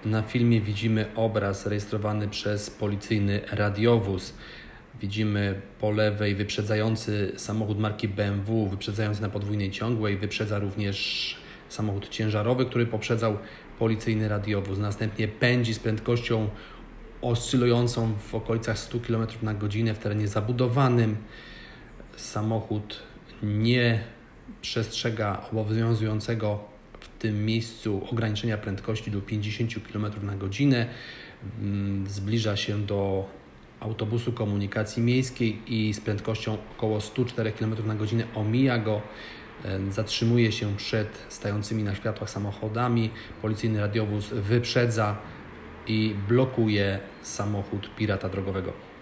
Na filmie widzimy obraz rejestrowany przez policyjny radiowóz. Widzimy po lewej wyprzedzający samochód marki BMW, wyprzedzający na podwójnej ciągłej. Wyprzedza również samochód ciężarowy, który poprzedzał policyjny radiowóz. Następnie pędzi z prędkością oscylującą w okolicach 100 km na godzinę w terenie zabudowanym. Samochód nie przestrzega obowiązującego w tym miejscu ograniczenia prędkości do 50 km na godzinę. Zbliża się do autobusu komunikacji miejskiej i z prędkością około 104 km na godzinę omija go. Zatrzymuje się przed stającymi na światłach samochodami. Policyjny radiowóz wyprzedza i blokuje samochód pirata drogowego.